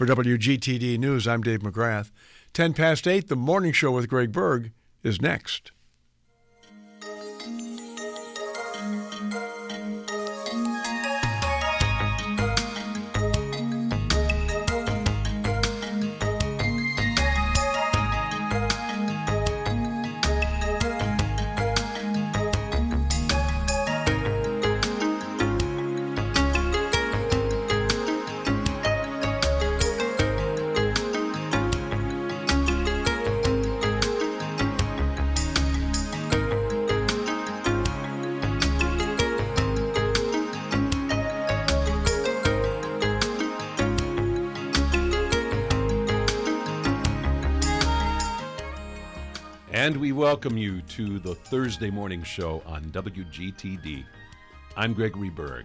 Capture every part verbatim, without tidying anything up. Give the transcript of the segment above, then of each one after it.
For W G T D News, I'm Dave McGrath. Ten past eight, the morning show with Greg Berg is next. And we welcome you to the Thursday morning show on W G T D. I'm Gregory Berg.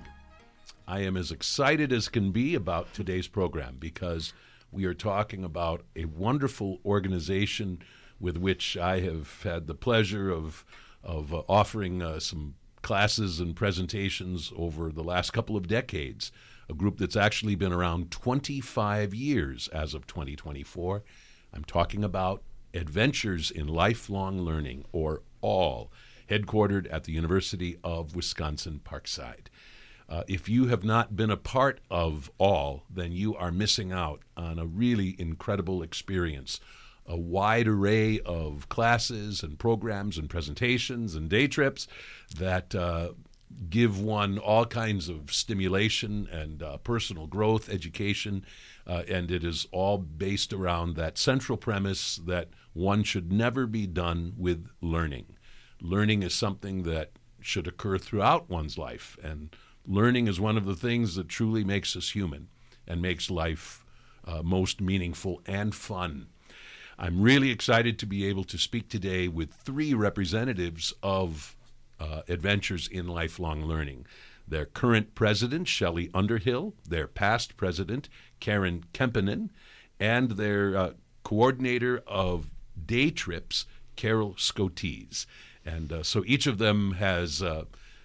I am as excited as can be about today's program because we are talking about a wonderful organization with which I have had the pleasure of, of uh, offering uh, some classes and presentations over the last couple of decades, a group that's actually been around twenty-five years as of twenty twenty-four. I'm talking about Adventures in Lifelong Learning, or A L L, headquartered at the University of Wisconsin-Parkside. Uh, if you have not been a part of A L L, then you are missing out on a really incredible experience. A wide array of classes and programs and presentations and day trips that uh, give one all kinds of stimulation and uh, personal growth, education, uh, and it is all based around that central premise that one should never be done with learning. Learning is something that should occur throughout one's life, and learning is one of the things that truly makes us human and makes life uh, most meaningful and fun. I'm really excited to be able to speak today with three representatives of uh, Adventures in Lifelong Learning. Their current president, Shelley Underhill, their past president, Karen Kemppainen, and their uh, coordinator of day trips, Carol Scotese. And uh, so each of them has uh,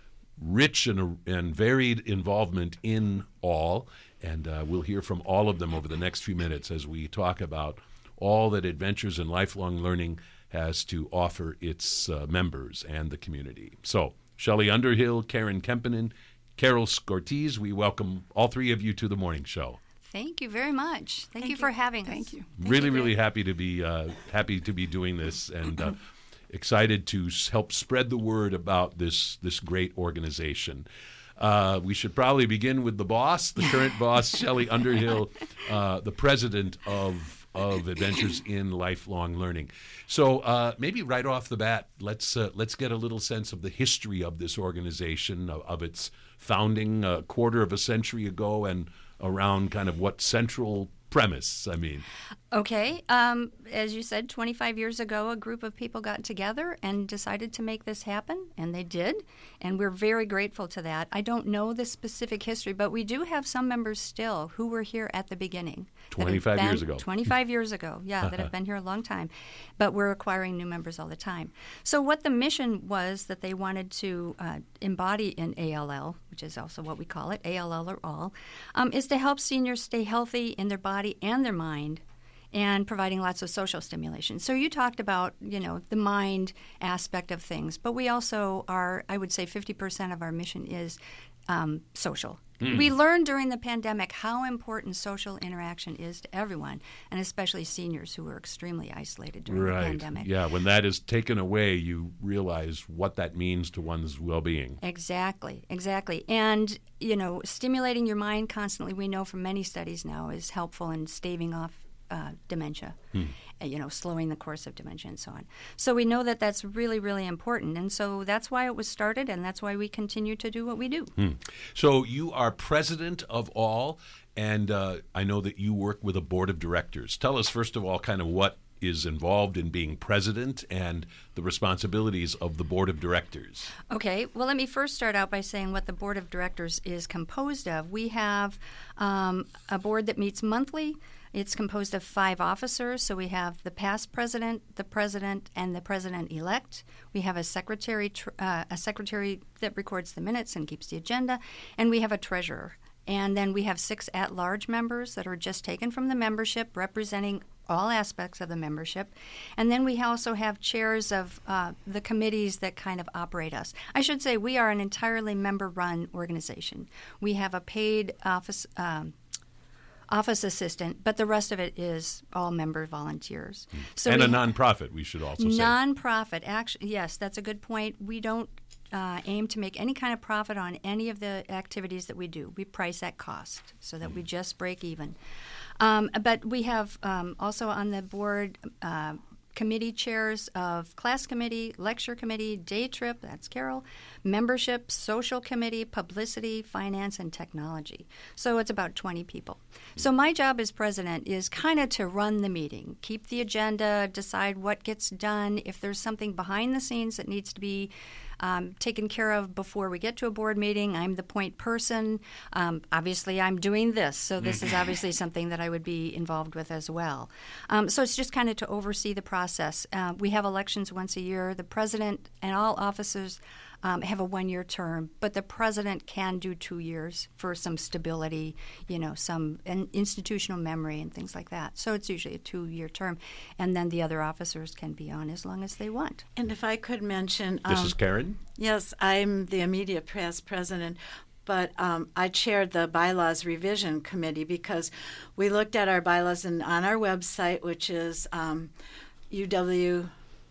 rich and, and varied involvement in A L L, and uh, we'll hear from all of them over the next few minutes as we talk about all that Adventures in Lifelong Learning has to offer its uh, members and the community. So, Shelley Underhill, Karen Kemppainen, Carol Scotese, we welcome all three of you to the morning show. Thank you very much. Thank, Thank you, you for having Thank us. you. Thank really, you, really Greg. happy to be uh, happy to be doing this, and uh, excited to s- help spread the word about this this great organization. Uh, we should probably begin with the boss, the current boss, Shelley Underhill, uh, the president of of Adventures in Lifelong Learning. So uh, maybe right off the bat, let's uh, let's get a little sense of the history of this organization, of, of its founding a quarter of a century ago, and around kind of what central premise, I mean. Okay. Um, as you said, twenty-five years ago, a group of people got together and decided to make this happen, and they did, and we're very grateful to that. I don't know the specific history, but we do have some members still who were here at the beginning. that have twenty-five been- years ago. twenty-five years ago, yeah, that have been here a long time. But we're acquiring new members all the time. So what the mission was that they wanted to uh, embody in A L L, which is also what we call it, A L L or A L L, um, is to help seniors stay healthy in their body and their mind, and providing lots of social stimulation. So you talked about, you know, the mind aspect of things, but we also are, I would say fifty percent of our mission is um, social. Mm. We learned during the pandemic how important social interaction is to everyone, and especially seniors who were extremely isolated during Right. the pandemic. Yeah, when that is taken away, you realize what that means to one's well-being. Exactly, exactly. And, you know, stimulating your mind constantly, we know from many studies now, is helpful in staving off uh, dementia, Hmm. uh, you know, slowing the course of dementia and so on. So we know that that's really, really important. And so that's why it was started, and that's why we continue to do what we do. Hmm. So you are president of A L L, and uh, I know that you work with a board of directors. Tell us, first of all, kind of what is involved in being president and the responsibilities of the board of directors. Okay, well, let me first start out by saying what the board of directors is composed of. We have um, a board that meets monthly. It's composed of five officers. So we have the past president, the president, and the president-elect. We have a secretary, tr- uh, a secretary that records the minutes and keeps the agenda, and we have a treasurer. And then we have six at-large members that are just taken from the membership, representing all aspects of the membership. And then we also have chairs of uh, the committees that kind of operate us. I should say we are an entirely member-run organization. We have a paid office um, office assistant, but the rest of it is all member volunteers. So and a nonprofit, we should also say. Nonprofit, actually, yes, that's a good point. We don't uh, aim to make any kind of profit on any of the activities that we do. We price at cost so that we just break even. Um, but we have um, also on the board uh, committee chairs of class committee, lecture committee, day trip, that's Carol, membership, social committee, publicity, finance, and technology. So it's about twenty people. So my job as president is kind of to run the meeting, keep the agenda, decide what gets done. If there's something behind the scenes that needs to be Um, taken care of before we get to a board meeting, I'm the point person. Um, obviously, I'm doing this, so this is obviously something that I would be involved with as well. Um, so it's just kind of to oversee the process. Uh, we have elections once a year. The president and all officers um, have a one-year term, but the president can do two years for some stability, you know, some in, institutional memory and things like that. So it's usually a two-year term, and then the other officers can be on as long as they want. And if I could mention... This um, is Karen? Yes, I'm the immediate past president, but um, I chaired the Bylaws Revision Committee because we looked at our bylaws, and on our website, which is um, U W...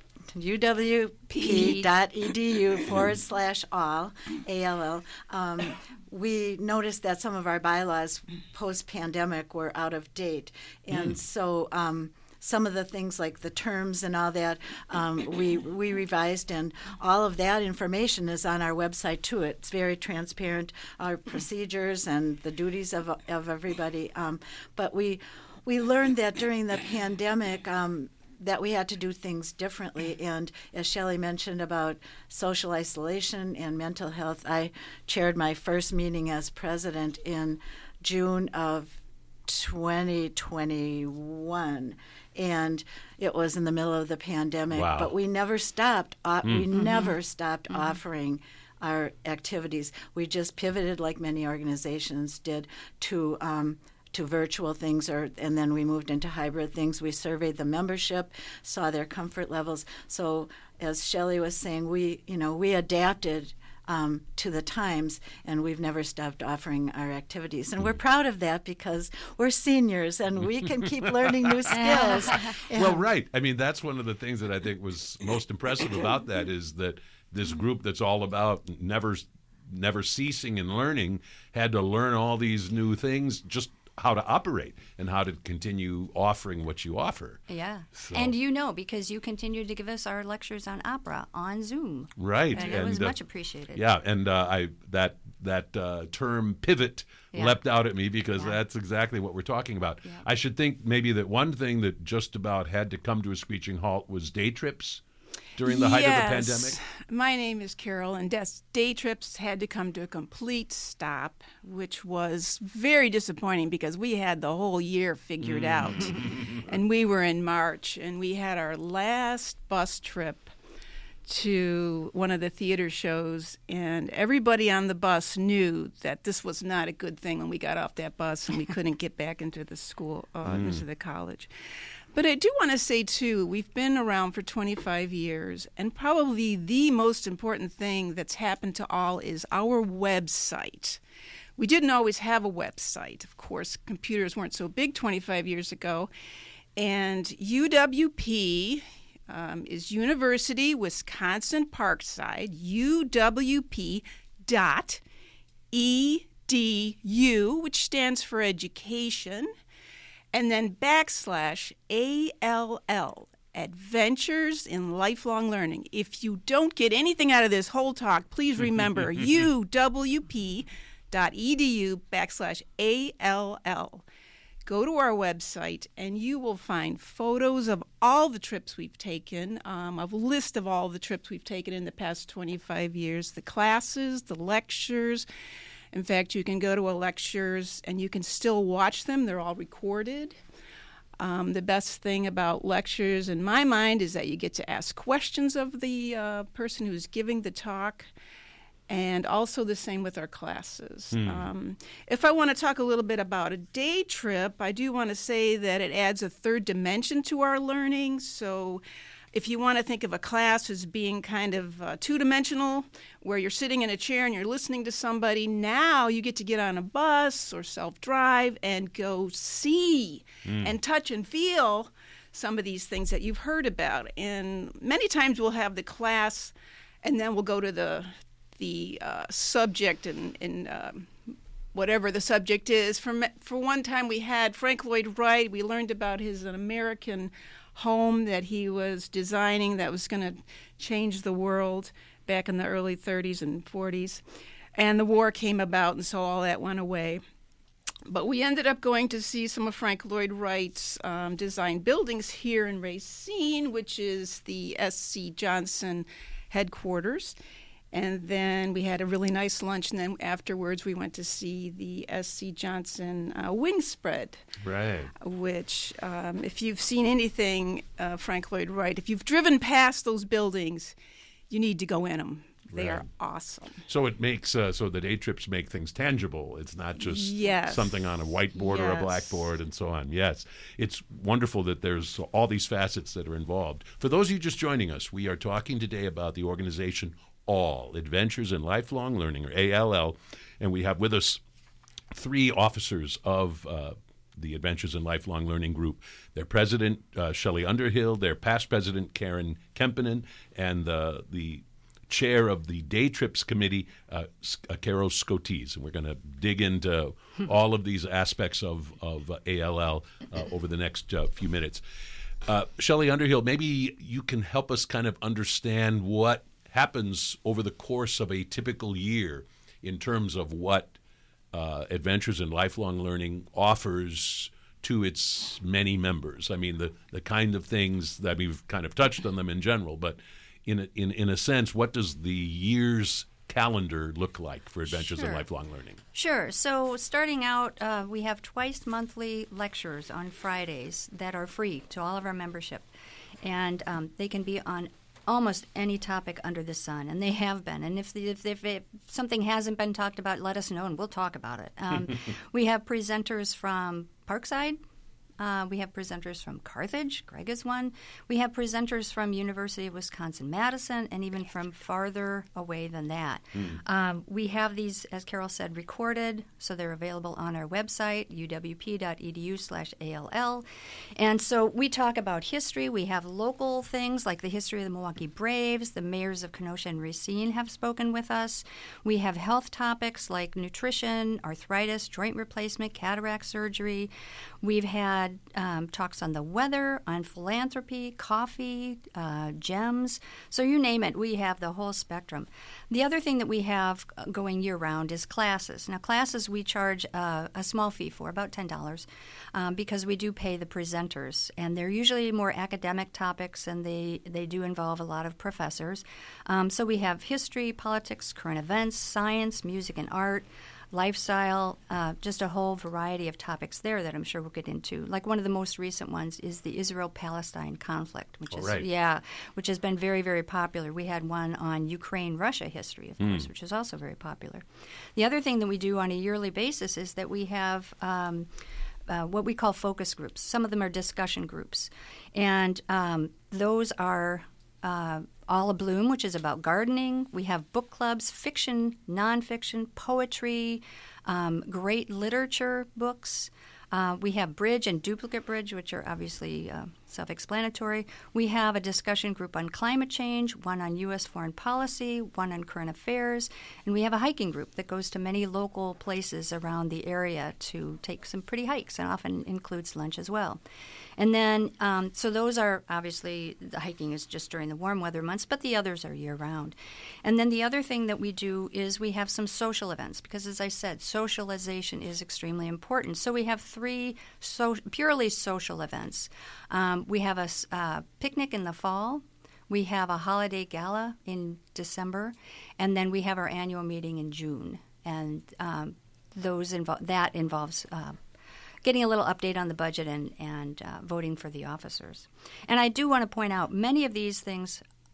U W P dot E D U forward slash all, A L L, um, we noticed that some of our bylaws post-pandemic were out of date. And mm. so um, some of the things like the terms and all that, um, we, we revised, and all of that information is on our website too. It's very transparent, our procedures and the duties of, of everybody. Um, but we, we learned that during the pandemic, um, that we had to do things differently. And as Shelley mentioned about social isolation and mental health, I chaired my first meeting as president in June of twenty twenty-one. And it was in the middle of the pandemic. Wow. But we never stopped. Uh, mm. We Mm-hmm. never stopped Mm-hmm. offering our activities. We just pivoted, like many organizations did, to um, to virtual things, or and then we moved into hybrid things. We surveyed the membership, saw their comfort levels. So as Shelley was saying, we you know we adapted um, to the times, and we've never stopped offering our activities. And we're proud of that because we're seniors and we can keep learning new skills. Well, right. I mean, that's one of the things that I think was most impressive about that is that this group that's all about never never ceasing and learning had to learn all these new things, just how to operate and how to continue offering what you offer. Yeah. So. And you know, because you continue to give us our lectures on opera on Zoom. Right. And, and it was uh, much appreciated. Yeah, and uh, I that that uh, term pivot yeah. leapt out at me because yeah. that's exactly what we're talking about. Yeah. I should think maybe that one thing that just about had to come to a screeching halt was day trips during the height yes. of the pandemic? My name is Carol, and des- day trips had to come to a complete stop, which was very disappointing because we had the whole year figured out. And we were in March, and we had our last bus trip to one of the theater shows, and everybody on the bus knew that this was not a good thing when we got off that bus and we couldn't get back into the school, uh, mm. into the college. But I do want to say, too, we've been around for twenty-five years, and probably the most important thing that's happened to all is our website. We didn't always have a website. Of course, computers weren't so big twenty-five years ago. And U W P um, is University Wisconsin Parkside, U W P dot E D U, which stands for education, and then backslash A L L, Adventures in Lifelong Learning. If you don't get anything out of this whole talk, please remember U W P dot E D U backslash A L L. Go to our website, and you will find photos of all the trips we've taken, um, a list of all the trips we've taken in the past twenty-five years, the classes, the lectures. In fact, you can go to a lectures and you can still watch them. They're all recorded. Um, the best thing about lectures, in my mind, is that you get to ask questions of the uh, person who's giving the talk. and also the same with our classes. Mm. Um, if I want to talk a little bit about a day trip, I do want to say that it adds a third dimension to our learning. So if you want to think of a class as being kind of uh, two-dimensional, where you're sitting in a chair and you're listening to somebody, now you get to get on a bus or self-drive and go see mm. and touch and feel some of these things that you've heard about. And many times we'll have the class, and then we'll go to the the uh, subject and, and um, whatever the subject is. For, for one time we had Frank Lloyd Wright. We learned about his an American home that he was designing that was going to change the world back in the early thirties and forties. And the war came about, and so all that went away. But we ended up going to see some of Frank Lloyd Wright's um, designed buildings here in Racine, which is the S C Johnson headquarters. And then we had a really nice lunch, and then afterwards we went to see the S C Johnson uh, wing spread. Right. Which, um, if you've seen anything, uh, Frank Lloyd Wright, if you've driven past those buildings, you need to go in them. They right. are awesome. So it makes uh, so the day trips make things tangible. It's not just yes. something on a whiteboard yes. or a blackboard and so on. Yes, it's wonderful that there's all these facets that are involved. For those of you just joining us, we are talking today about the organization ALL, Adventures in Lifelong Learning, or A L L, and we have with us three officers of uh, the Adventures in Lifelong Learning group. Their president, uh, Shelley Underhill, their past president, Karen Kempinen, and the the chair of the Day Trips Committee, uh, uh, Carol Scotese. And we're going to dig into all of these aspects of, of uh, A L L uh, over the next uh, few minutes. Uh, Shelley Underhill, maybe you can help us kind of understand what happens over the course of a typical year in terms of what uh, Adventures in Lifelong Learning offers to its many members. I mean, the, the kind of things that we've kind of touched on them in general, but in a, in, in a sense, what does the year's calendar look like for Adventures sure. in Lifelong Learning? Sure. So starting out, uh, we have twice monthly lectures on Fridays that are free to all of our membership. And um, they can be on almost any topic under the sun, and they have been. And if, the, if, if, if something hasn't been talked about, let us know, and we'll talk about it. Um, we have presenters from Parkside. Uh, we have presenters from Carthage. Greg is one. We have presenters from University of Wisconsin-Madison, and even from farther away than that. Mm. Um, we have these, as Carol said, recorded, so they're available on our website, u w p dot e d u slash A L L. And so we talk about history. We have local things like the history of the Milwaukee Braves. The mayors of Kenosha and Racine have spoken with us. We have health topics like nutrition, arthritis, joint replacement, cataract surgery. We've had Um, talks on the weather, on philanthropy, coffee, uh, gems. So you name it, we have the whole spectrum. The other thing that we have going year-round is classes. Now, classes we charge uh, a small fee for, about ten dollars, um, because we do pay the presenters. And they're usually more academic topics, and they, they do involve a lot of professors. Um, so we have history, politics, current events, science, music and art, lifestyle, uh, just a whole variety of topics there that I'm sure we'll get into. Like one of the most recent ones is the Israel-Palestine conflict, which oh, is right. yeah, which has been very, very popular. We had one on Ukraine-Russia history, of mm. course, which is also very popular. The other thing that we do on a yearly basis is that we have um, uh, what we call focus groups. Some of them are discussion groups, and um, those are uh, All Abloom, which is about gardening. We have book clubs, fiction, nonfiction, poetry, um, great literature books. Uh, we have Bridge and Duplicate Bridge, which are obviously uh, self-explanatory. We have a discussion group on climate change, one on U S foreign policy, one on current affairs, and we have a hiking group that goes to many local places around the area to take some pretty hikes, and often includes lunch as well. And then, um, so those are obviously, the hiking is just during the warm weather months, but the others are year-round. And then the other thing that we do is we have some social events, because as I said, socialization is extremely important. So we have three so, purely social events. Um, we have a uh, picnic in the fall. We have a holiday gala in December, and then we have our annual meeting in June. And um, those invo- that involves uh, getting a little update on the budget and, and uh, voting for the officers. And I do want to point out, many of these things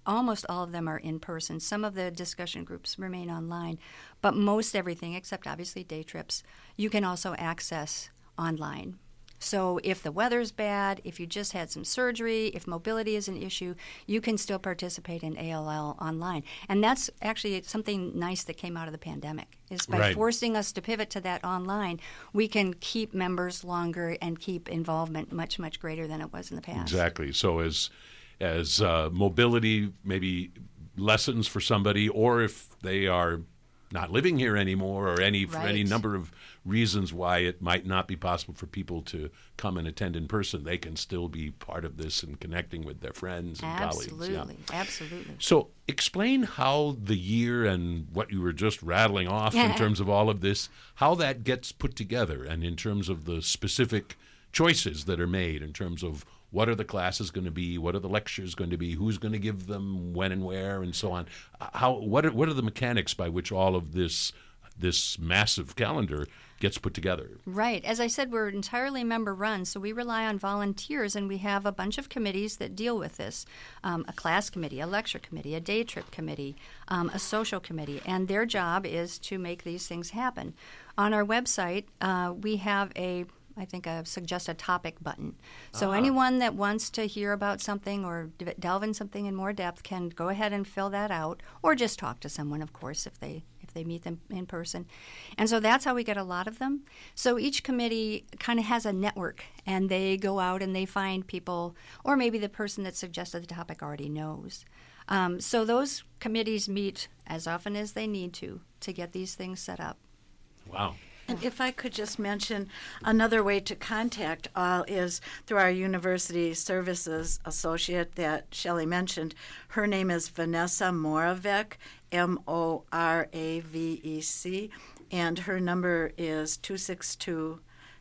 almost all of them are in person. Some of the discussion groups remain online, but most everything, except obviously day trips, you can also access online. So if the weather's bad, if you just had some surgery, if mobility is an issue, you can still participate in A L L online. And that's actually something nice that came out of the pandemic, is by Right. forcing us to pivot to that online, we can keep members longer and keep involvement much, much greater than it was in the past. Exactly. So as as uh, mobility maybe lessens for somebody, or if they are not living here anymore, or any for any Right. number of reasons why it might not be possible for people to come and attend in person, they can still be part of this and connecting with their friends and Absolutely, colleagues. Yeah. absolutely. So explain how the year and what you were just rattling off in terms of all of this, how that gets put together, and in terms of the specific choices that are made in terms of what are the classes going to be, what are the lectures going to be, who's going to give them, when and where, and so on. How what are, what are the mechanics by which all of this this massive calendar gets put together? Right. As I said, we're entirely member-run, so we rely on volunteers, and we have a bunch of committees that deal with this. Um, a class committee, a lecture committee, a day trip committee, um, a social committee, and their job is to make these things happen. On our website, uh, we have a I think a suggest a topic button. So Ah. anyone that wants to hear about something or d- delve in something in more depth can go ahead and fill that out, or just talk to someone, of course, if they if they meet them in person. And so that's how we get a lot of them. So each committee kind of has a network, and they go out and they find people, or maybe the person that suggested the topic already knows. Um, so those committees meet as often as they need to to get these things set up. Wow. And if I could just mention, another way to contact all is through our university services associate that Shelley mentioned. Her name is Vanessa Moravec, M O R A V E C, and her number is two six two,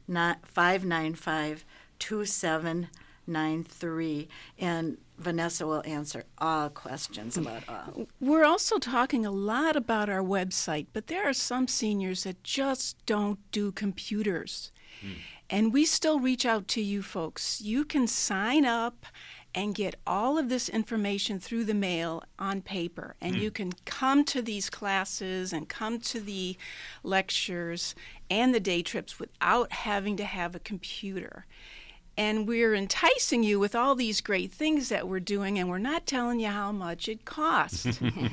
five nine five, two seven nine three. And Vanessa will answer all questions about all. We're also talking a lot about our website, but there are some seniors that just don't do computers. Mm. And we still reach out to you folks. You can sign up and get all of this information through the mail on paper. And mm. you can come to these classes and come to the lectures and the day trips without having to have a computer. And we're enticing you with all these great things that we're doing, and we're not telling you how much it costs.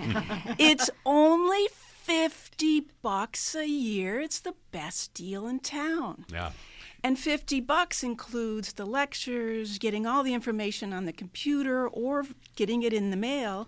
It's only fifty bucks a year. It's the best deal in town. Yeah. And fifty bucks includes the lectures, getting all the information on the computer, or getting it in the mail.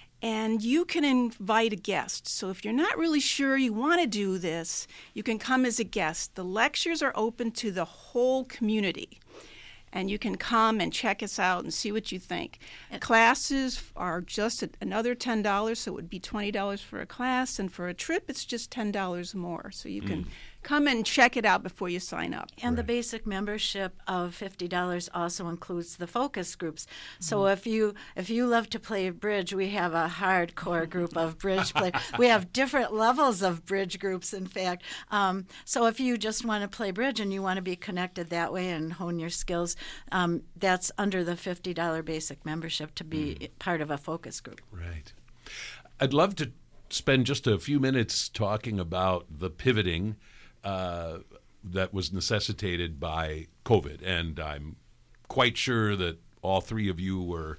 And you can invite a guest. So if you're not really sure you want to do this, you can come as a guest. The lectures are open to the whole community. And you can come and check us out and see what you think. And classes are just a, another ten dollars, so it would be twenty dollars for a class. And for a trip, it's just ten dollars more. So you can mm. come and check it out before you sign up. And right. the basic membership of fifty dollars also includes the focus groups. So mm. if you if you love to play bridge, we have a hardcore group of bridge players. We have different levels of bridge groups, in fact. Um, so if you just want to play bridge and you want to be connected that way and hone your skills, um, that's under the fifty dollars basic membership to be mm. part of a focus group. Right. I'd love to spend just a few minutes talking about the pivoting Uh, that was necessitated by COVID. And I'm quite sure that all three of you were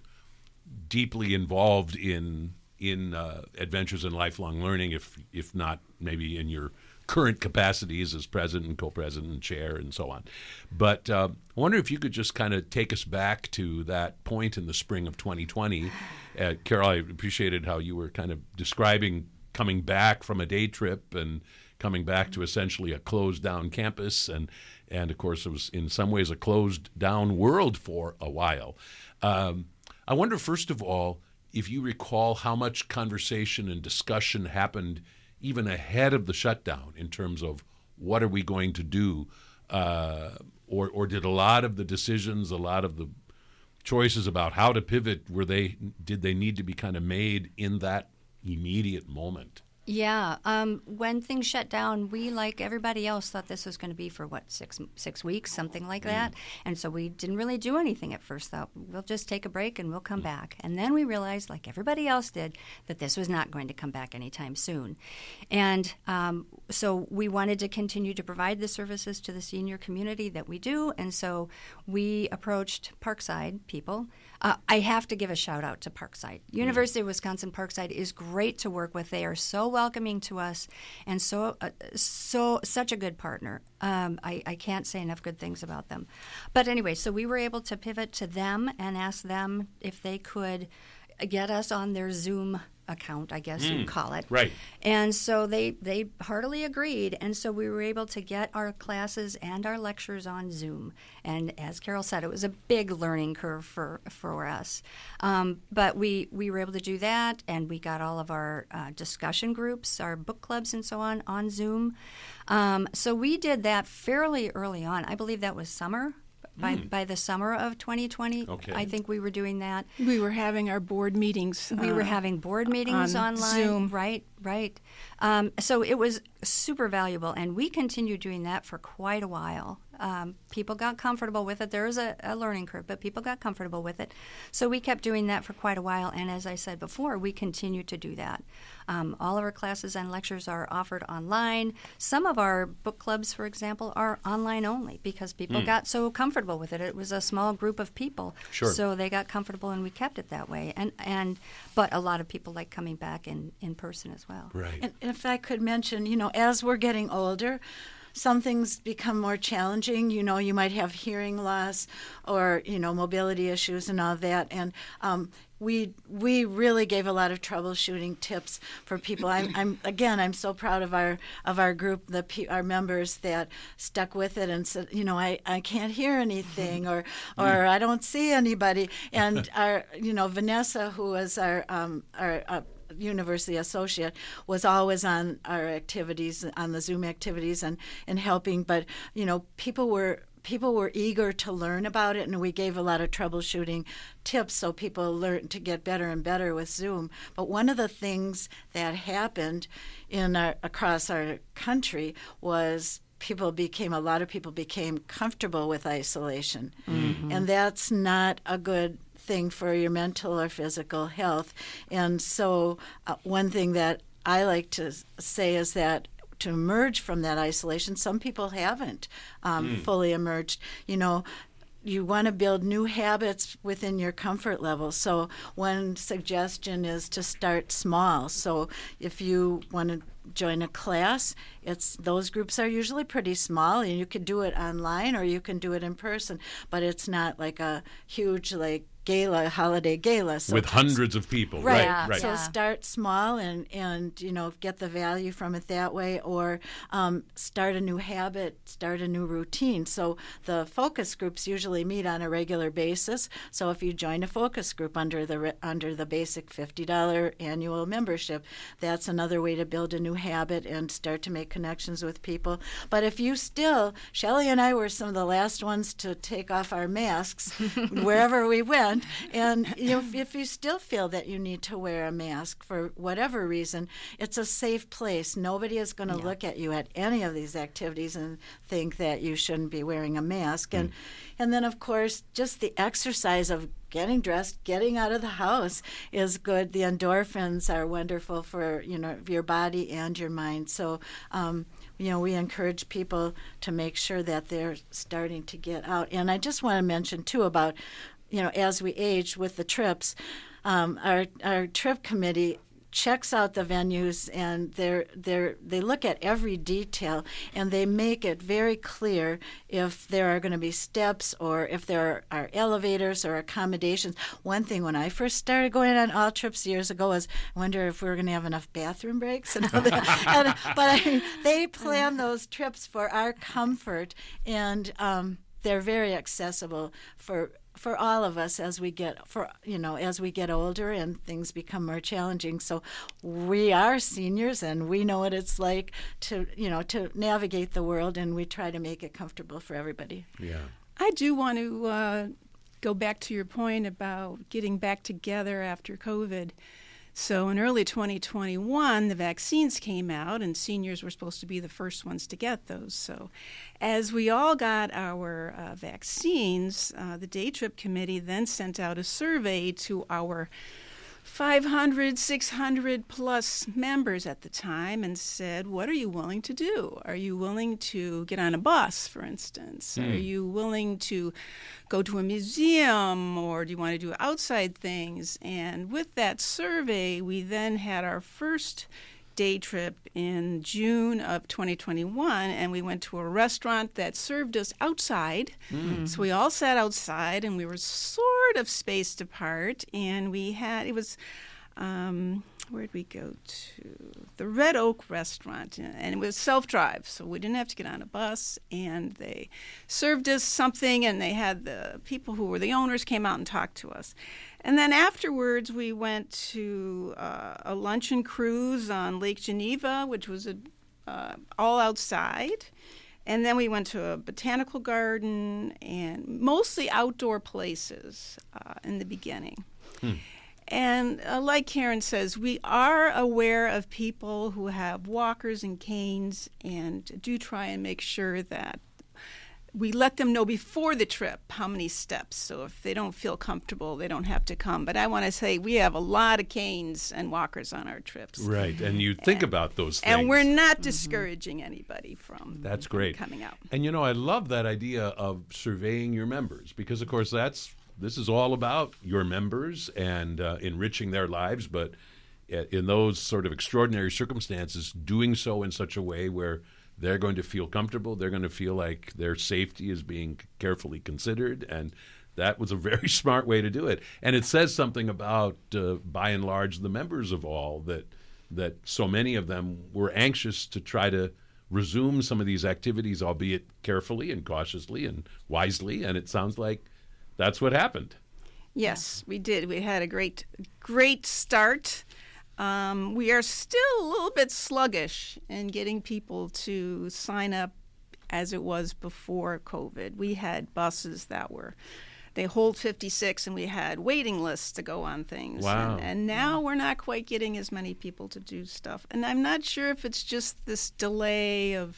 deeply involved in in uh, Adventures in Lifelong Learning, if if not maybe in your current capacities as president and co-president and chair and so on. But uh, I wonder if you could just kind of take us back to that point in the spring of twenty twenty. Uh, Carol, I appreciated how you were kind of describing coming back from a day trip and coming back to essentially a closed-down campus, and, and of course, it was in some ways a closed-down world for a while. Um, I wonder, first of all, if you recall how much conversation and discussion happened even ahead of the shutdown in terms of what are we going to do, uh, or, or did a lot of the decisions, a lot of the choices about how to pivot, were they did they need to be kind of made in that immediate moment? Yeah. Um, when things shut down, we, like everybody else, thought this was going to be for, what, six six weeks, something like that. Mm. And so we didn't really do anything at first. Thought, we'll just take a break and we'll come mm. back. And then we realized, like everybody else did, that this was not going to come back anytime soon. And um, so we wanted to continue to provide the services to the senior community that we do. And so we approached Parkside people. Uh, I have to give a shout out to Parkside. University mm. of Wisconsin Parkside is great to work with. They are so welcoming to us and so uh, so such a good partner. Um, I, I can't say enough good things about them. But anyway, so we were able to pivot to them and ask them if they could get us on their Zoom account, I guess mm, you'd call it. Right. And so they, they heartily agreed, and so we were able to get our classes and our lectures on Zoom. And as Carol said, it was a big learning curve for, for us. Um, but we, we were able to do that, and we got all of our uh, discussion groups, our book clubs and so on, on Zoom. Um, so we did that fairly early on. I believe that was summer. By, mm. by the summer of twenty twenty, okay. I think we were doing that. We were having our board meetings. We uh, were having board meetings on online. Zoom. Right, right. Um, so it was super valuable, and we continued doing that for quite a while. Um, people got comfortable with it. There was a, a learning curve, but people got comfortable with it. So we kept doing that for quite a while, and as I said before, we continue to do that. Um, all of our classes and lectures are offered online. Some of our book clubs, for example, are online only because people mm. got so comfortable with it. It was a small group of people, sure. so they got comfortable, and we kept it that way. And and but a lot of people like coming back in, in person as well. Right. And if I could mention, you know, as we're getting older, some things become more challenging. You know, you might have hearing loss or, you know, mobility issues and all that. And um, we we really gave a lot of troubleshooting tips for people. I'm, I'm again, I'm so proud of our of our group, the our members that stuck with it and said, you know, I, I can't hear anything or or I don't see anybody. And our, you know, Vanessa, who was our um, our uh, university associate, was always on our activities, on the Zoom activities and, and helping. But, you know, people were people were eager to learn about it, and we gave a lot of troubleshooting tips so people learned to get better and better with Zoom. But one of the things that happened in our, across our country was people became, a lot of people became comfortable with isolation. Mm-hmm. And that's not a good thing for your mental or physical health. And so uh, one thing that I like to say is that to emerge from that isolation, some people haven't um, mm. fully emerged. You know, you want to build new habits within your comfort level. So one suggestion is to start small. So if you want to join a class, it's those groups are usually pretty small, and you can do it online or you can do it in person, but it's not like a huge like gala, holiday gala. So with hundreds of people. Right. Right. Yeah. right. So Yeah. start small and, and, you know, get the value from it that way, or um, start a new habit, start a new routine. So the focus groups usually meet on a regular basis. So if you join a focus group under the re- under the basic fifty dollars annual membership, that's another way to build a new habit and start to make connections with people. But if you still, Shelley and I were some of the last ones to take off our masks wherever we went. And you know, if, if you still feel that you need to wear a mask for whatever reason, it's a safe place. Nobody is going to yeah. look at you at any of these activities and think that you shouldn't be wearing a mask. And mm. and then, of course, just the exercise of getting dressed, getting out of the house is good. The endorphins are wonderful for, you know, your body and your mind. So, um, you know, we encourage people to make sure that they're starting to get out. And I just want to mention, too, about, you know, as we age with the trips, um, our our trip committee checks out the venues, and they're they're they look at every detail, and they make it very clear if there are going to be steps or if there are elevators or accommodations. One thing when I first started going on all trips years ago was I wonder if we were going to have enough bathroom breaks and all that. and, but I mean, they plan those trips for our comfort, and um, they're very accessible for. for all of us as we get for you know as we get older and things become more challenging. So we are seniors and we know what it's like to you know to navigate the world, and we try to make it comfortable for everybody. Yeah. I do want to uh, go back to your point about getting back together after COVID. So in early twenty twenty-one, the vaccines came out, and seniors were supposed to be the first ones to get those. So as we all got our uh, vaccines, uh, the Day Trip Committee then sent out a survey to our five hundred, six hundred plus members at the time and said, what are you willing to do? Are you willing to get on a bus, for instance? Mm. Are you willing to go to a museum, or do you want to do outside things? And with that survey, we then had our first day trip in June of twenty twenty-one, and we went to a restaurant that served us outside. Mm. So we all sat outside, and we were sort of spaced apart, and we had, it was, um, where did we go to? The Red Oak Restaurant, and it was self-drive, so we didn't have to get on a bus, and they served us something, and they had the people who were the owners came out and talked to us. And then afterwards, we went to uh, a luncheon cruise on Lake Geneva, which was a, uh, all outside. And then we went to a botanical garden and mostly outdoor places uh, in the beginning. Hmm. And uh, like Karen says, we are aware of people who have walkers and canes, and do try and make sure that we let them know before the trip how many steps. So if they don't feel comfortable, they don't have to come. But I want to say we have a lot of canes and walkers on our trips. Right, and you think and, about those things. And we're not discouraging mm-hmm. anybody from, that's from great. coming out. And, you know, I love that idea of surveying your members because, of course, that's this is all about your members and uh, enriching their lives. But in those sort of extraordinary circumstances, doing so in such a way where they're going to feel comfortable. They're going to feel like their safety is being carefully considered. And that was a very smart way to do it. And it says something about, uh, by and large, the members of all, that that so many of them were anxious to try to resume some of these activities, albeit carefully and cautiously and wisely. And it sounds like that's what happened. Yes, we did. We had a great, great start. Um, we are still a little bit sluggish in getting people to sign up as it was before COVID. We had buses that were, they hold fifty-six, and we had waiting lists to go on things. Wow. And, and now we're not quite getting as many people to do stuff. And I'm not sure if it's just this delay of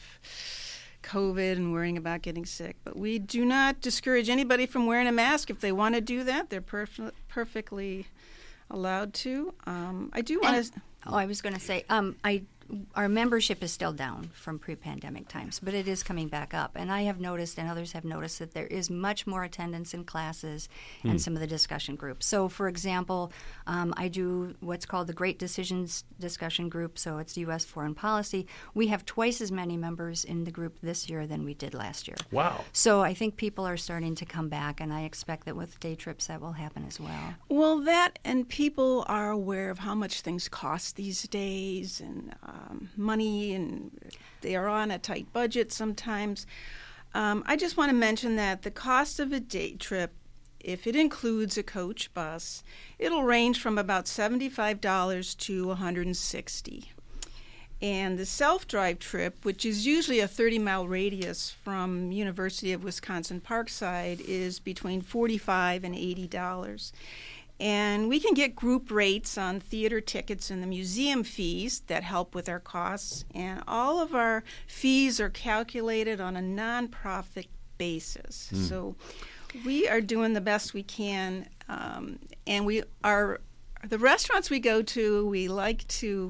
COVID and worrying about getting sick. But we do not discourage anybody from wearing a mask. If they want to do that, they're perf- perfectly allowed to. Um, I do want to. Oh, I was going to say, um, I our membership is still down from pre-pandemic times, but it is coming back up. And I have noticed, and others have noticed, that there is much more attendance in classes mm. and some of the discussion groups. So, for example, um, I do what's called the Great Decisions Discussion Group, so it's U S foreign policy. We have twice as many members in the group this year than we did last year. Wow. So I think people are starting to come back, and I expect that with day trips that will happen as well. Well, that, and people are aware of how much things cost these days, and um, money, and they are on a tight budget sometimes. Um, I just want to mention that the cost of a day trip, if it includes a coach bus, it'll range from about seventy-five dollars to one hundred sixty dollars. And the self-drive trip, which is usually a thirty-mile radius from University of Wisconsin Parkside, is between forty-five dollars and eighty dollars. And we can get group rates on theater tickets and the museum fees that help with our costs. And all of our fees are calculated on a nonprofit basis. Mm. So we are doing the best we can. Um, and we are, the restaurants we go to, we like to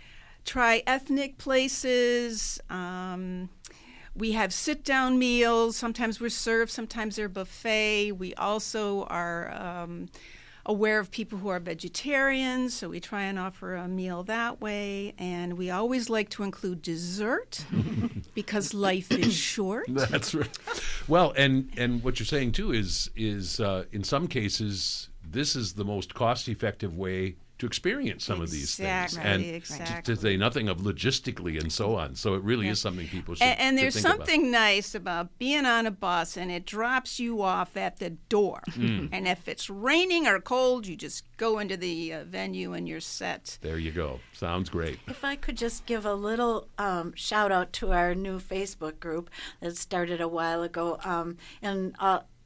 try ethnic places. Um, we have sit-down meals. Sometimes we're served, sometimes they're buffet. We also are Um, aware of people who are vegetarians, so we try and offer a meal that way. And we always like to include dessert because life is short. That's right. Well, and, and what you're saying, too, is, is uh, in some cases, this is the most cost-effective way to experience some exactly, of these things. And to, exactly. to say nothing of logistically and so on. So it really yeah. is something people should And, and there's think something about. nice about being on a bus, and it drops you off at the door. Mm. And if it's raining or cold, you just go into the uh, venue and you're set. There you go. Sounds great. If I could just give a little um, shout out to our new Facebook group that started a while ago. Um, and uh,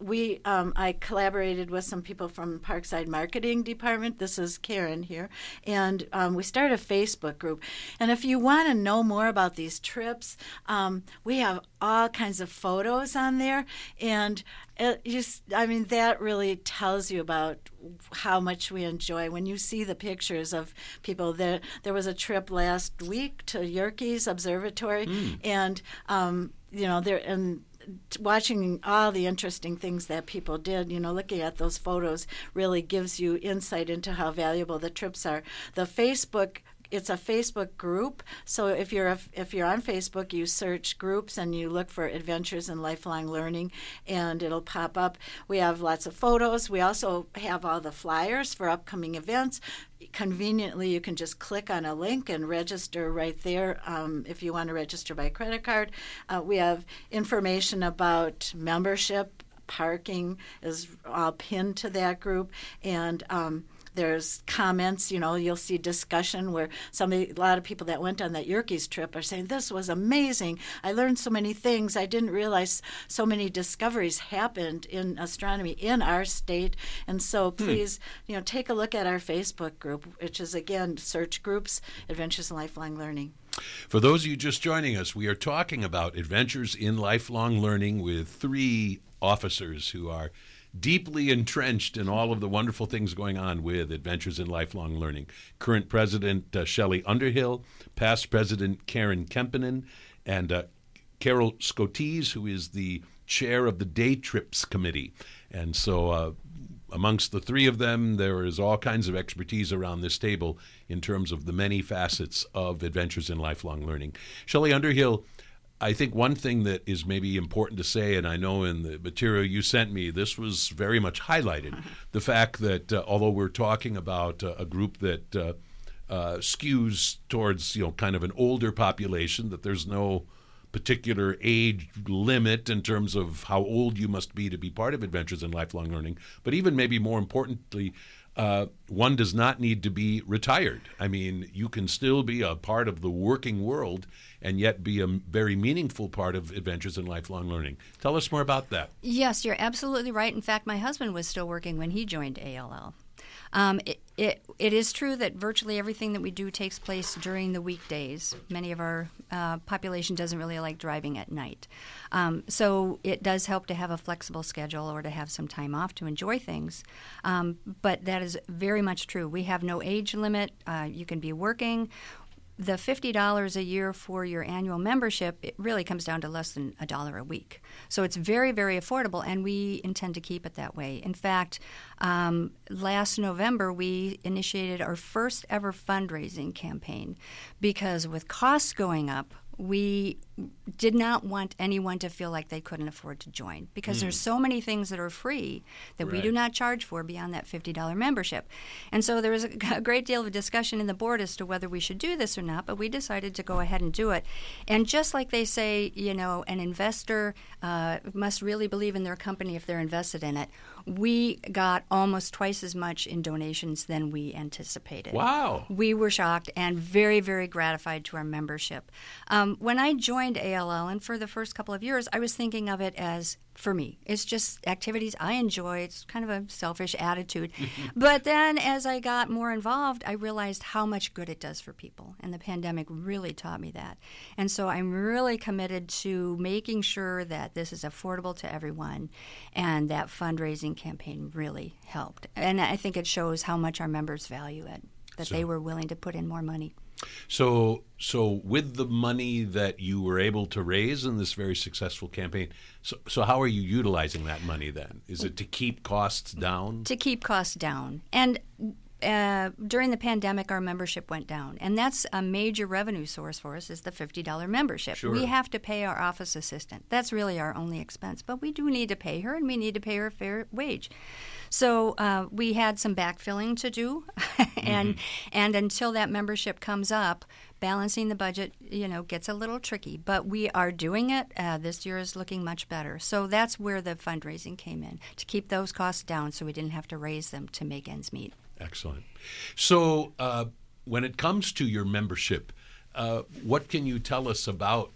we um, I collaborated with some people from Parkside Marketing Department. This is Karen here, and um, we started a Facebook group. And if you want to know more about these trips, um, we have all kinds of photos on there, and it just, I mean, that really tells you about how much we enjoy when you see the pictures of people. There, there was a trip last week to Yerkes Observatory, mm. and um, you know, there and. watching all the interesting things that people did, you know, looking at those photos really gives you insight into how valuable the trips are. The Facebook, it's a Facebook group, so if you're a, if you're on Facebook, you search groups and you look for Adventures in Lifelong Learning, and it'll pop up. We have lots of photos. We also have all the flyers for upcoming events. Conveniently, you can just click on a link and register right there um, if you want to register by credit card. Uh, we have information about membership, parking is all pinned to that group, and um, there's comments, you know, you'll see discussion where somebody, a lot of people that went on that Yerkes trip are saying, this was amazing. I learned so many things. I didn't realize so many discoveries happened in astronomy in our state. And so please, hmm. you know, take a look at our Facebook group, which is, again, search groups, Adventures in Lifelong Learning. For those of you just joining us, we are talking about Adventures in Lifelong Learning with three officers who are deeply entrenched in all of the wonderful things going on with Adventures in Lifelong Learning. Current President uh, Shelley Underhill, past President Karen Kempinen, and uh, Carol Scotese, who is the chair of the Day Trips Committee. And so uh, amongst the three of them, there is all kinds of expertise around this table in terms of the many facets of Adventures in Lifelong Learning. Shelley Underhill, I think one thing that is maybe important to say, and I know in the material you sent me, this was very much highlighted, the fact that uh, although we're talking about uh, a group that uh, uh, skews towards, you know, kind of an older population, that there's no particular age limit in terms of how old you must be to be part of Adventures in Lifelong Learning, but even maybe more importantly, Uh, one does not need to be retired. I mean, you can still be a part of the working world and yet be a very meaningful part of Adventures in Lifelong Learning. Tell us more about that. Yes, you're absolutely right. In fact, my husband was still working when he joined A L L. Um, it, it, it is true that virtually everything that we do takes place during the weekdays. Many of our uh, population doesn't really like driving at night. Um, so it does help to have a flexible schedule or to have some time off to enjoy things. Um, but that is very much true. We have no age limit. Uh, you can be working. The fifty dollars a year for your annual membership, it really comes down to less than a dollar a week. So it's very, very affordable, and we intend to keep it that way. In fact, um, last November, we initiated our first ever fundraising campaign because with costs going up, we did not want anyone to feel like they couldn't afford to join because mm. there's so many things that are free that right. we do not charge for beyond that fifty dollars membership. And so there was a, a great deal of discussion in the board as to whether we should do this or not, but we decided to go ahead and do it. And just like they say, you know, an investor uh, must really believe in their company if they're invested in it, we got almost twice as much in donations than we anticipated. Wow. We were shocked and very, very gratified to our membership. Um, when I joined A L L, and for the first couple of years, I was thinking of it as, for me, it's just activities I enjoy. It's kind of a selfish attitude. But then as I got more involved, I realized how much good it does for people. And the pandemic really taught me that. And so I'm really committed to making sure that this is affordable to everyone. And that fundraising campaign really helped. And I think it shows how much our members value it, that so, they were willing to put in more money. So, so with the money that you were able to raise in this very successful campaign, so, so how are you utilizing that money then? Is it to keep costs down? To keep costs down. And uh, during the pandemic, our membership went down. And that's a major revenue source for us is the fifty dollars membership. Sure. We have to pay our office assistant. That's really our only expense. But we do need to pay her, and we need to pay her a fair wage. So uh, we had some backfilling to do, and mm-hmm. and until that membership comes up, balancing the budget, you know, gets a little tricky. But we are doing it. Uh, this year is looking much better. So that's where the fundraising came in, to keep those costs down so we didn't have to raise them to make ends meet. Excellent. So uh, when it comes to your membership, uh, what can you tell us about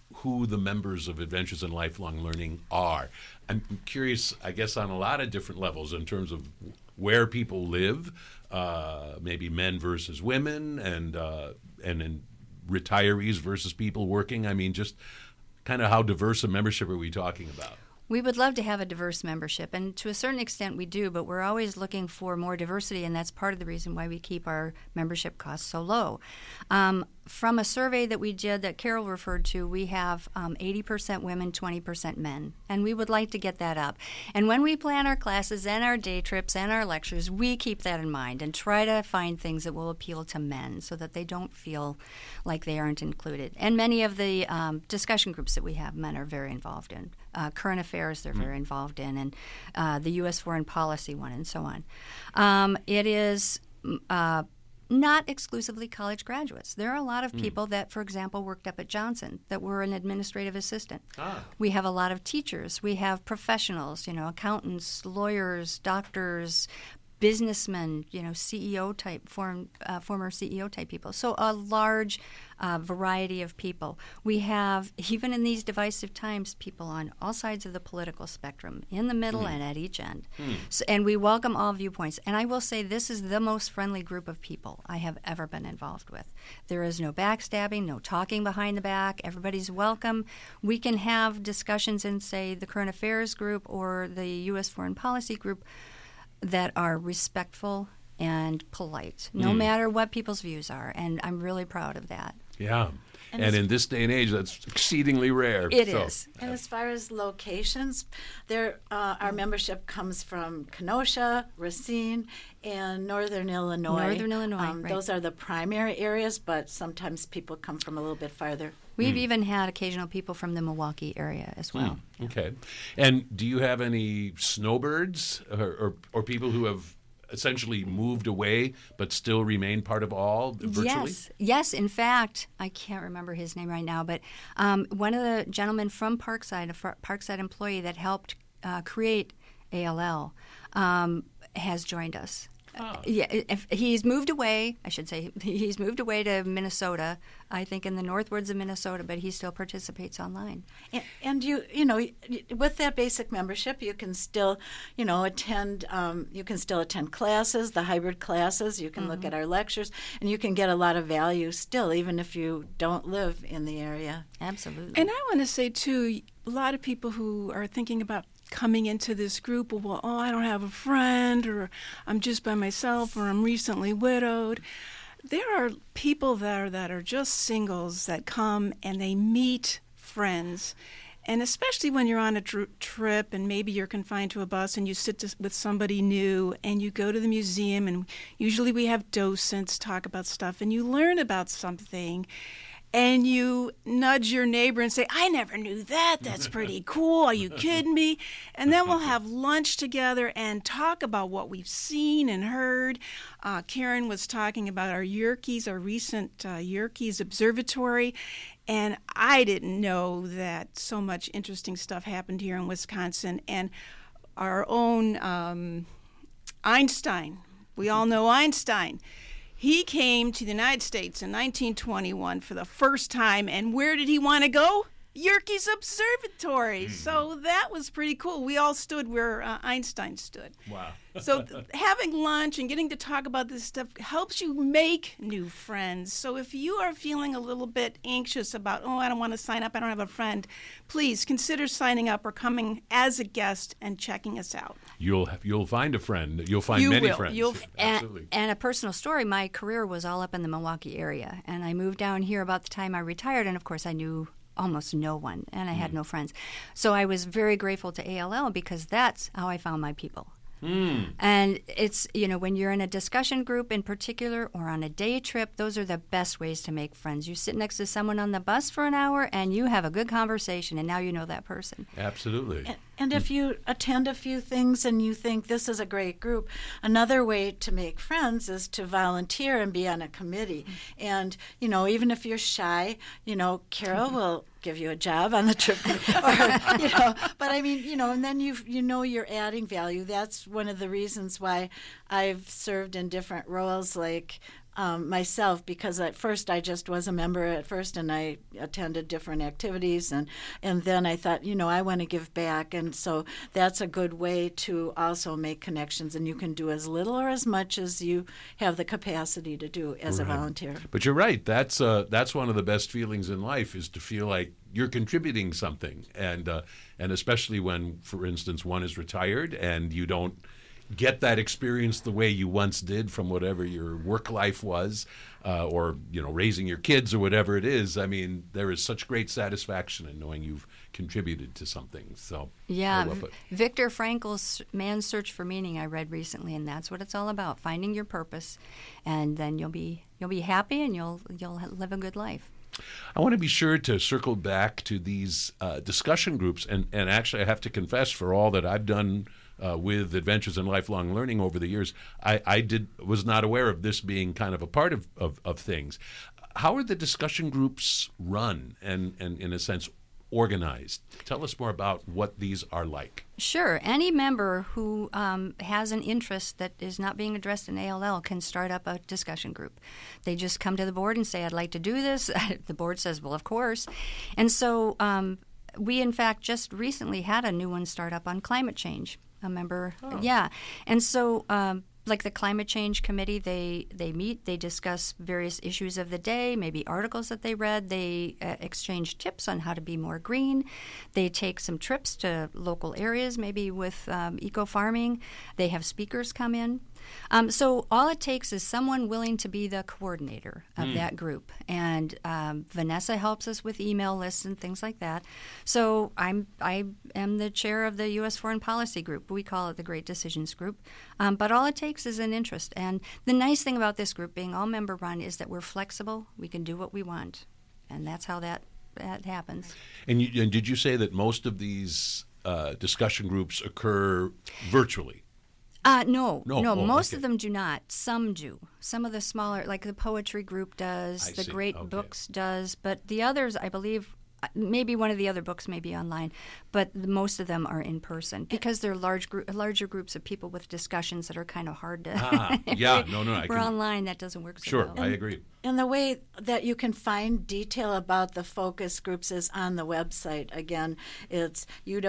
who the members of Adventures in Lifelong Learning are. I'm curious, I guess, on a lot of different levels in terms of where people live, uh, maybe men versus women, and uh, and in retirees versus people working. I mean, just kind of how diverse a membership are we talking about? We would love to have a diverse membership, and to a certain extent we do, but we're always looking for more diversity, and that's part of the reason why we keep our membership costs so low. Um, from a survey that we did that Carol referred to, we have um, eighty percent women, twenty percent men, and we would like to get that up. And when we plan our classes and our day trips and our lectures, we keep that in mind and try to find things that will appeal to men so that they don't feel like they aren't included. And many of the um, discussion groups that we have, men are very involved in. Uh, current affairs they're mm-hmm. very involved in, and uh, the U S foreign policy one, and so on. Um, it is uh, not exclusively college graduates. There are a lot of mm. people that, for example, worked up at Johnson that were an administrative assistant. Ah. We have a lot of teachers. We have professionals, you know, accountants, lawyers, doctors, businessmen, you know, C E O type, form, uh, former C E O type people. So a large uh, variety of people. We have, even in these divisive times, people on all sides of the political spectrum, in the middle mm. and at each end. Mm. So, and we welcome all viewpoints. And I will say this is the most friendly group of people I have ever been involved with. There is no backstabbing, no talking behind the back. Everybody's welcome. We can have discussions in, say, the current affairs group or the U S foreign policy group that are respectful and polite, no mm. matter what people's views are. And I'm really proud of that. Yeah. And, and in this day and age, that's exceedingly rare. It so. is. And as far as locations, there uh, our membership comes from Kenosha, Racine, and Northern Illinois. Northern Illinois, um, right. Those are the primary areas, but sometimes people come from a little bit farther. We've mm. even had occasional people from the Milwaukee area as well. Mm. Okay. And do you have any snowbirds or, or, or people who have essentially moved away but still remain part of all virtually? Yes. Yes. In fact, I can't remember his name right now, but um, one of the gentlemen from Parkside, a Parkside employee that helped uh, create A L L, um, has joined us. Oh. Yeah, if he's moved away, I should say, he's moved away to Minnesota, I think in the northwards of Minnesota, but he still participates online. And, and you, you know, with that basic membership, you can still, you know, attend, um, you can still attend classes, the hybrid classes, you can mm-hmm. look at our lectures, and you can get a lot of value still, even if you don't live in the area. Absolutely. And I want to say, too, a lot of people who are thinking about coming into this group, well, oh, I don't have a friend, or I'm just by myself, or I'm recently widowed. There are people there that are just singles that come and they meet friends. And especially when you're on a tr- trip and maybe you're confined to a bus and you sit to, with somebody new and you go to the museum, and usually we have docents talk about stuff, and you learn about something. And you nudge your neighbor and say, I never knew that. That's pretty cool. Are you kidding me? And then we'll have lunch together and talk about what we've seen and heard. Uh, Karen was talking about our Yerkes, our recent uh, Yerkes Observatory. And I didn't know that so much interesting stuff happened here in Wisconsin. And our own um, Einstein, we all know Einstein. He came to the United States in nineteen twenty-one for the first time, and where did he want to go? Yerkes Observatory. Mm-hmm. So that was pretty cool. We all stood where uh, Einstein stood. Wow. So th- having lunch and getting to talk about this stuff helps you make new friends. So if you are feeling a little bit anxious about, oh, I don't want to sign up, I don't have a friend, please consider signing up or coming as a guest and checking us out. You'll have, you'll find a friend. You'll find you many will. friends. You'll, Absolutely. And, and a personal story, my career was all up in the Milwaukee area. And I moved down here about the time I retired, and of course I knew almost no one, and I had mm. no friends. So I was very grateful to A L L because that's how I found my people. Mm. And it's, you know, when you're in a discussion group in particular or on a day trip, those are the best ways to make friends. You sit next to someone on the bus for an hour and you have a good conversation, and now you know that person. Absolutely. And, and if you attend a few things and you think this is a great group, another way to make friends is to volunteer and be on a committee. Mm-hmm. And, you know, even if you're shy, you know, Carol will give you a job on the trip, or, you know, but I mean, you know, and then you you know you're adding value. That's one of the reasons why I've served in different roles, like um, myself, because at first I just was a member at first, and I attended different activities, and, and then I thought, you know, I want to give back, and so that's a good way to also make connections, and you can do as little or as much as you have the capacity to do as Right. a volunteer. But you're right. That's uh, that's one of the best feelings in life, is to feel like you're contributing something, and uh, and especially when, for instance, one is retired and you don't get that experience the way you once did from whatever your work life was, uh, or you know, raising your kids or whatever it is. I mean, there is such great satisfaction in knowing you've contributed to something. So Yeah, I love it. Viktor Frankl's Man's Search for Meaning I read recently, and that's what it's all about: finding your purpose, and then you'll be you'll be happy and you'll you'll live a good life. I want to be sure to circle back to these uh, discussion groups, and, and actually I have to confess, for all that I've done uh, with Adventures in Lifelong Learning over the years, I, I did was not aware of this being kind of a part of, of, of things. How are the discussion groups run and, and, in a sense, organized? Tell us more about what these are like. Sure. Any member who um, has an interest that is not being addressed in A L L can start up a discussion group. They just come to the board and say, I'd like to do this. The board says, well, of course. And so um, we, in fact, just recently had a new one start up on climate change. A member, Oh. yeah. And so um, like the Climate Change Committee, they, they meet, they discuss various issues of the day, maybe articles that they read. They uh, exchange tips on how to be more green. They take some trips to local areas, maybe with um, eco-farming. They have speakers come in. Um, so all it takes is someone willing to be the coordinator of mm. that group. And um, Vanessa helps us with email lists and things like that. So I'm I am the chair of the U S Foreign Policy Group. We call it the Great Decisions Group. Um, but all it takes is an interest. And the nice thing about this group being all member run is that we're flexible. We can do what we want. And that's how that, that happens. And, you, and did you say that most of these uh, discussion groups occur virtually? Uh, no, no, no. oh, most okay. of them do not. Some do. Some of the smaller, like the poetry group does, I the see. Great Okay. Books does, but the others, I believe, maybe one of the other books may be online, but the, most of them are in person because they're large group, larger groups of people with discussions that are kind of hard to. Ah, yeah, no, no, I We're can- online. That doesn't work so Sure, well. I agree. And the way that you can find detail about the focus groups is on the website. Again, it's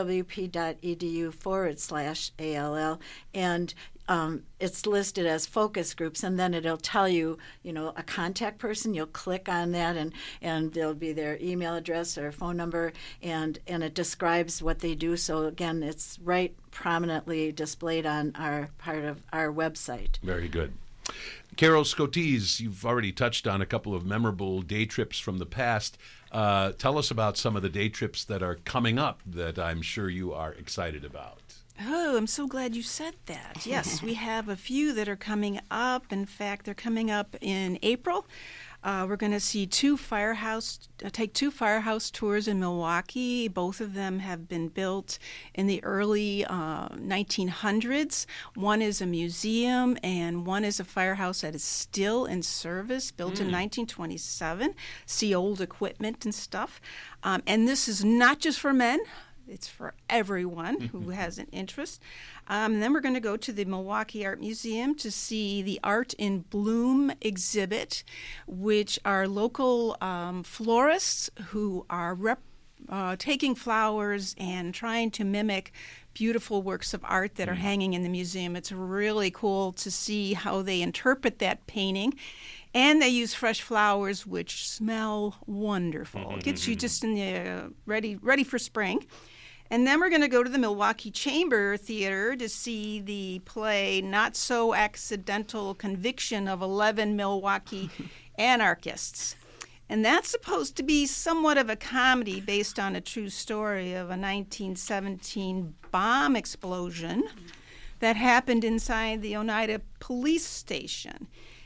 uwp.edu forward slash ALL. And um, it's listed as focus groups, and then it'll tell you, you know, a contact person. You'll click on that, and, and there'll be their email address or phone number, and, and it describes what they do. So, again, it's right prominently displayed on our part of our website. Very good. Carol Scotese, you've already touched on a couple of memorable day trips from the past. Uh, tell us about some of the day trips that are coming up that I'm sure you are excited about. Oh, I'm so glad you said that. Yes, we have a few that are coming up. In fact, they're coming up in April. Uh, we're going to see two firehouse, uh, take two firehouse tours in Milwaukee. Both of them have been built in the early uh, nineteen hundreds. One is a museum, and one is a firehouse that is still in service, built mm. in nineteen twenty-seven. See old equipment and stuff. Um, and this is not just for men. It's for everyone who has an interest. Um, and then we're going to go to the Milwaukee Art Museum to see the Art in Bloom exhibit, which are local um, florists who are rep- uh, taking flowers and trying to mimic beautiful works of art that are hanging in the museum. It's really cool to see how they interpret that painting. And they use fresh flowers, which smell wonderful. It gets you just in the uh, ready, ready for spring. And then we're going to go to the Milwaukee Chamber Theater to see the play Not So Accidental Conviction of eleven Milwaukee Anarchists. And that's supposed to be somewhat of a comedy based on a true story of a nineteen seventeen bomb explosion that happened inside the Oneida Police Station.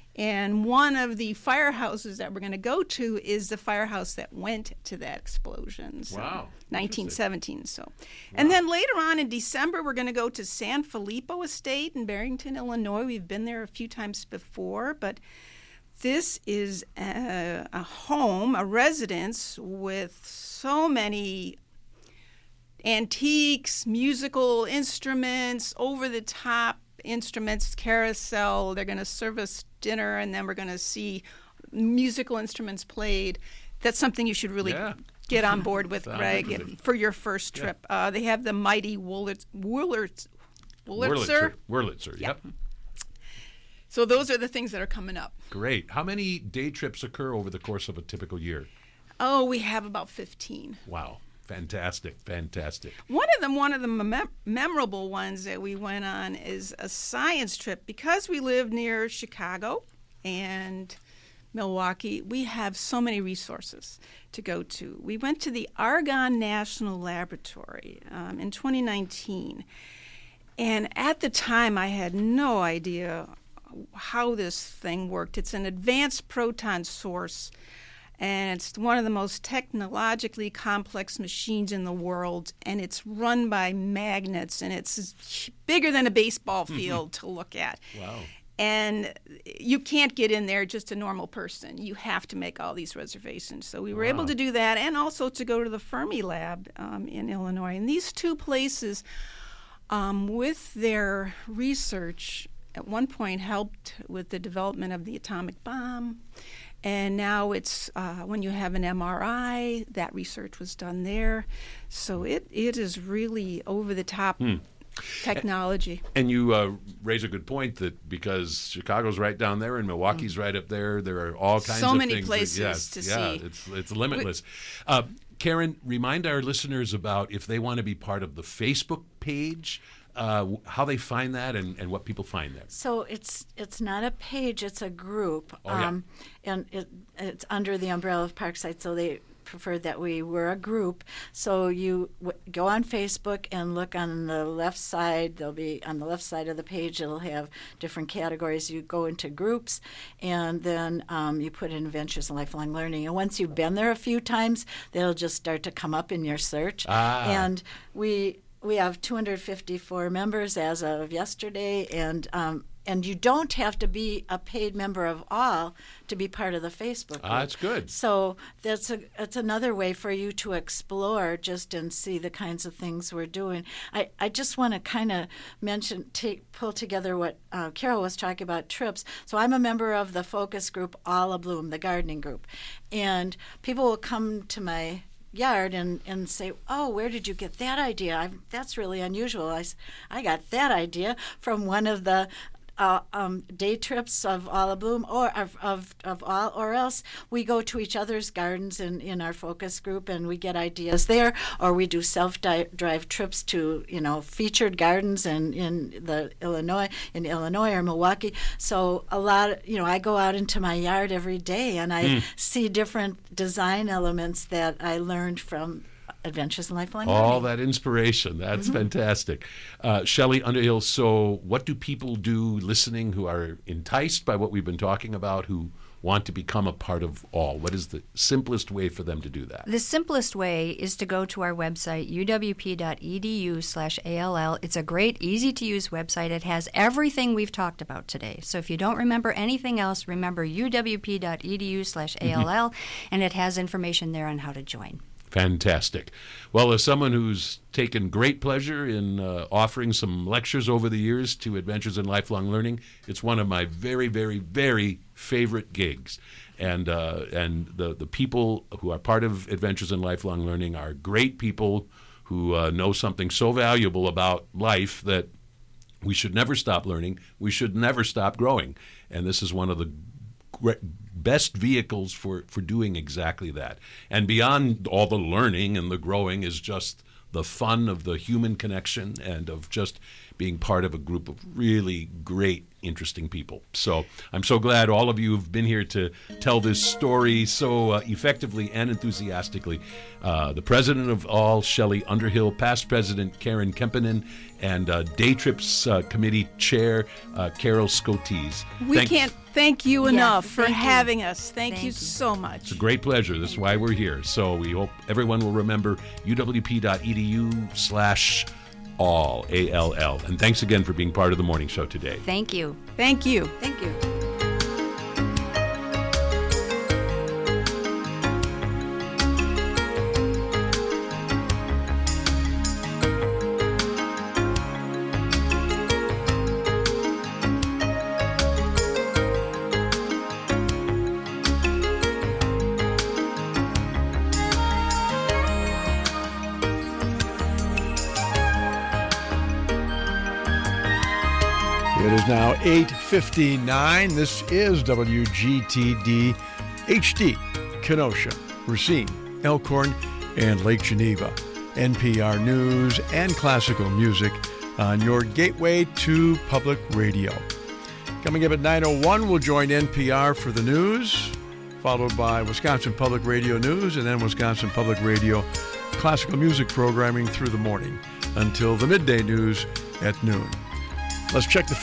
And one of the firehouses that we're going to go to is the firehouse that went to that explosion. So Wow. nineteen seventeen. So, And then later on in December, we're going to go to San Filippo Estate in Barrington, Illinois. We've been there a few times before, but this is a, a home, a residence with so many antiques, musical instruments, over-the-top instruments, carousel. They're going to serve us dinner, and then we're going to see musical instruments played. That's something you should really Yeah. get on board with, Sounds Greg, interesting. if- for your first trip. Uh, they have the mighty Wurlitz, Wurlitz, Wurlitzer. Wurlitzer. Wurlitzer, yep. So those are the things that are coming up. Great. How many day trips occur over the course of a typical year? Oh, we have about fifteen. Wow. Fantastic. Fantastic. One of them, one of the mem- memorable ones that we went on is a science trip. Because we live near Chicago and Milwaukee, we have so many resources to go to. We went to the Argonne National Laboratory um, in twenty nineteen. And at the time, I had no idea how this thing worked. It's an advanced proton source, and it's one of the most technologically complex machines in the world, and it's run by magnets, and it's bigger than a baseball field to look at. Wow. And you can't get in there just a normal person. You have to make all these reservations. So we were able Wow. to do that, and also to go to the Fermi Lab um, in Illinois. And these two places, um, with their research, at one point helped with the development of the atomic bomb. And now it's, uh, when you have an M R I, that research was done there. So it, it is really over-the-top technology. And you uh, raise a good point that because Chicago's right down there and Milwaukee's right up there, there are all kinds So of many things. places that, yes, to yeah, see. It's it's limitless. Uh, Karen, remind our listeners about if they want to be part of the Facebook page, uh, how they find that and, and what people find there. So it's it's not a page; it's a group, Oh, yeah. um, and it, it's under the umbrella of Parkside. So they preferred that we were a group. So you w- go on Facebook and look on the left side. There'll be on the left side of the page. It'll have different categories. You go into groups, and then um, you put in Adventures in Lifelong Learning. And once you've been there a few times, they'll just start to come up in your search. Ah. And we. We have two hundred fifty-four members as of yesterday, and um, and you don't have to be a paid member of all to be part of the Facebook group. Ah, that's good. So that's a that's another way for you to explore just and see the kinds of things we're doing. I, I just want to kind of mention, take, pull together what uh, Carol was talking about, trips. So I'm a member of the focus group All Abloom, the gardening group, and people will come to my yard and, and say, oh, where did you get that idea? I've, that's really unusual. I, s- I got that idea from one of the uh, um, day trips of All Abloom, or of, of, of all, or else we go to each other's gardens in, in our focus group and we get ideas there, or we do self-drive trips to, you know, featured gardens in, in the Illinois, in Illinois or Milwaukee. So a lot, of, you know, I go out into my yard every day and I see different design elements that I learned from Adventures in Lifelong All Learning. that inspiration. That's Mm-hmm. fantastic. Uh, Shelley Underhill, so what do people do listening who are enticed by what we've been talking about, who want to become a part of all? What is the simplest way for them to do that? The simplest way is to go to our website, u w p dot e d u slash A L L. It's a great, easy-to-use website. It has everything we've talked about today. So if you don't remember anything else, remember u w p dot e d u slash A L L, and it has information there on how to join. Fantastic. Well, as someone who's taken great pleasure in uh, offering some lectures over the years to Adventures in Lifelong Learning, it's one of my very, very, very favorite gigs. And uh, and the, the people who are part of Adventures in Lifelong Learning are great people who uh, know something so valuable about life that we should never stop learning. We should never stop growing. And this is one of the great best vehicles for, for doing exactly that. And beyond all the learning and the growing is just the fun of the human connection and of just being part of a group of really great, interesting people. So I'm so glad all of you have been here to tell this story so uh, effectively and enthusiastically. Uh, the president of all, Shelley Underhill, past president Karen Kempinen, and uh, Day Trips uh, Committee Chair uh, Carol Scotese. We Thank- can't thank you Yes, enough for thank you. having us. Thank, Thank you you. so much. It's a great pleasure. That's why we're here. So we hope everyone will remember u w p dot e d u slash all, A L L. And thanks again for being part of the morning show today. Thank you. Thank you. Thank you. It is now eight fifty-nine. This is W G T D H D, Kenosha, Racine, Elkhorn, and Lake Geneva. N P R News and classical music on your gateway to public radio. Coming up at nine oh one, we'll join N P R for the news, followed by Wisconsin Public Radio News, and then Wisconsin Public Radio classical music programming through the morning until the midday news at noon. Let's check the